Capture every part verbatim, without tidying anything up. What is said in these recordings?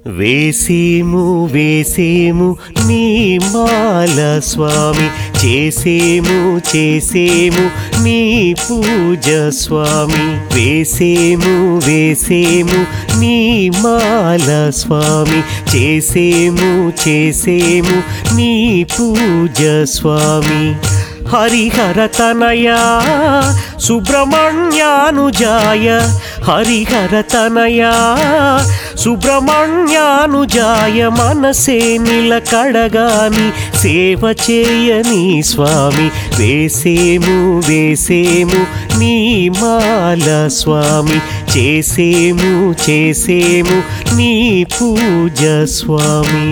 వేసేము వేసేము నీ మాల స్వామి, చేసేము చేసేము నీ పూజ స్వామి. వేసేము వేసేము నీ మాల స్వామి, చేసేము చేసేము నీ పూజ స్వామి. హరిహర తనయా సుబ్రహ్మణ్యానుజాయ, హరిహర తనయా సుబ్రహ్మణ్యానుజాయ. మనసే నిలకడగాని సేవ చేయని స్వామి, వేసేము వేసేము నీ మాల స్వామి, చేసేము చేసేము నీ పూజ స్వామి.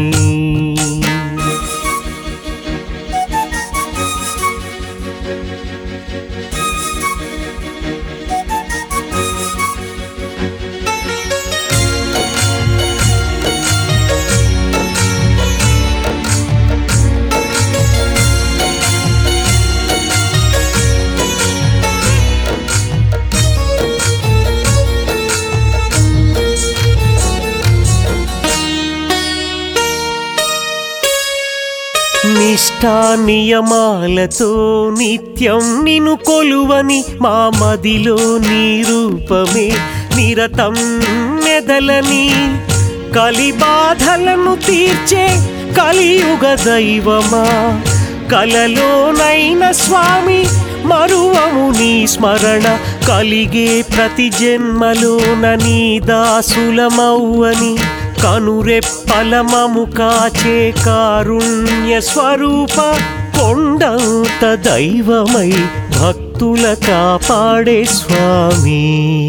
నిష్ఠా నియమాలతో నిత్యం నిన్ను కొలువని మా మదిలో నీ రూపమే నిరతం మెదలని. కలి బాధలను తీర్చే కలియుగ దైవమా, కలలోనైన స్వామి మరువము నీ స్మరణ. కలిగే ప్రతి జన్మలోన నీ దాసులమవ్వని, కనురెప్పలమము కాచే కారుణ్య స్వరూప. కొండంత దైవమై భక్తుల కాపాడే స్వామి,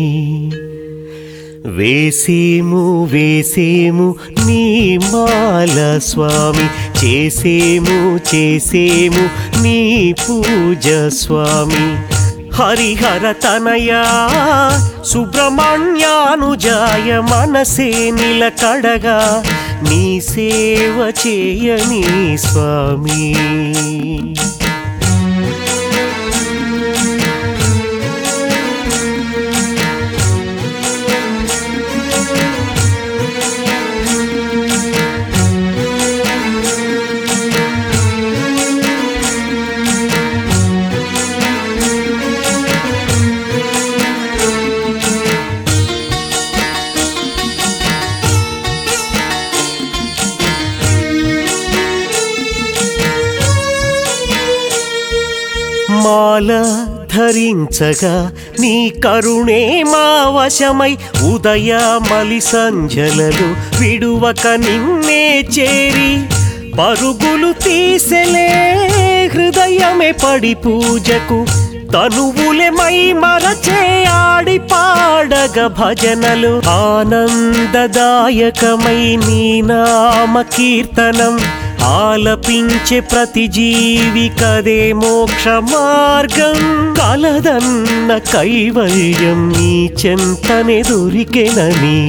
వేసేము వేసేము నీ మాల స్వామి, చేసేము చేసేము నీ పూజ స్వామి. హరిహర తనయా సుబ్రహ్మణ్యానుజాయ. మనసే నిలకడగా నీ సేవ చేయని స్వామి. మాల ధరించగా నీ కరుణే మా వశమై, ఉదయ మలి సంజలలో విడువక నిన్నే చేరి. పరుగులు తీసెలే హృదయమే పడి పూజకు, తనువులే మై మరచే ఆడి పాడగ భజనలు. ఆనందదాయకమై నీ నామ కీర్తనం ఆలపించే ప్రతి జీవికదే మోక్ష మార్గం. కలదన్న కైవల్యం నీ చెంతనే దొరికెనని.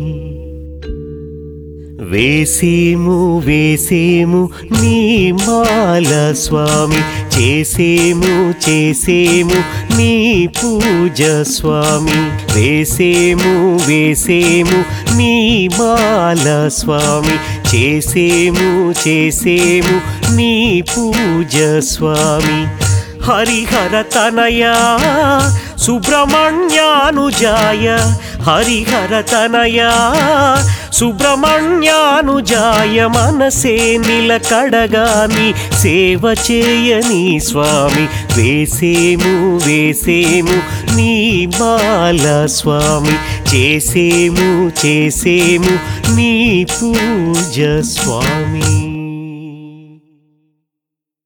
వేసేము వేసేము నీ మాల స్వామి, చేసేము చేసేము నీ పూజ స్వామి. వేసేము వేసేము నీ మాల స్వామి, చేసేము చేసేము నీ పూజ స్వామి. హరిహర తనయా సుబ్రహ్మణ్యానుజాయ, హరిహర తనయా సుబ్రహ్మణ్యానుజాయ. మనసే నిలకడగాని సేవ చేయని స్వామి, వేసేము వేసేము నీ మాల స్వామి, చేసేము చేసేము నీ పూజ స్వామి.